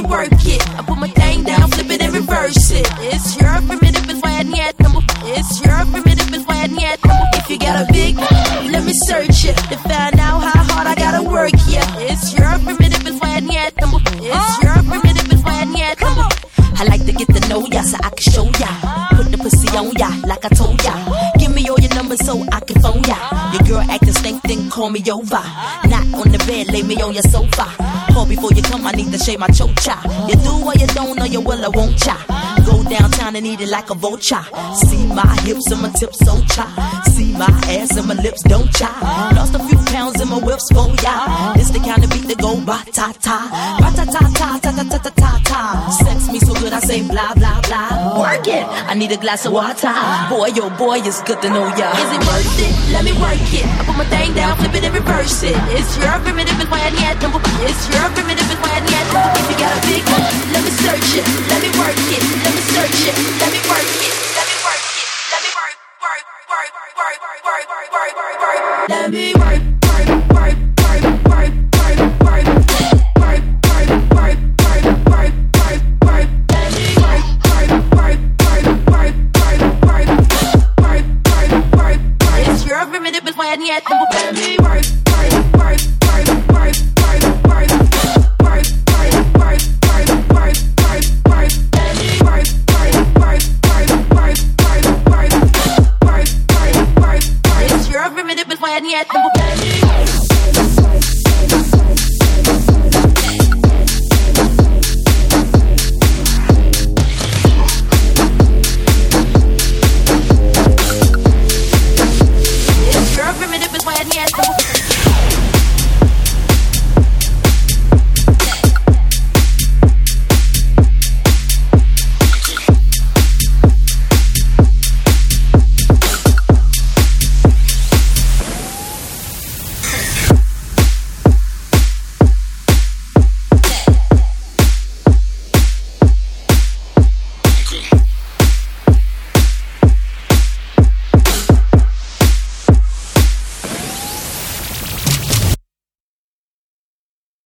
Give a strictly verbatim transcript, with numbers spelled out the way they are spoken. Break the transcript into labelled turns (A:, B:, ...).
A: work it. I put my thing down, flip it and reverse it. It's your primitive is why I need number. It's your primitive is why I need number. If you got a big, let me search it to find out how hard I gotta work. Yeah, it's your primitive is why I need number. It's your primitive is why I need number. I like to get to know ya so I can show ya. Put the pussy on ya like I told ya. Give me all your numbers so I can phone ya. Your girl acting stink, then call me over. Not on the bed, lay me on your sofa. Call before you come, I need to shave my chocha. You do or you don't, or you will or won't cha. Go downtown and eat it like a vulture. See my hips and my tips so cha. See my ass and my lips don't cha. Lost a few pounds in my whips for ya. It's the kind of beat that go ba-ta-ta. Ba-ta-ta-ta-ta-ta-ta-ta-ta. Sex me so good I say blah blah blah. Work it, I need a glass of water. Boy, yo boy, it's good to know ya. Is it worth it? Let me work it. I put my thing down, flip it and reverse it. It's your primitive is why I need number. It's your primitive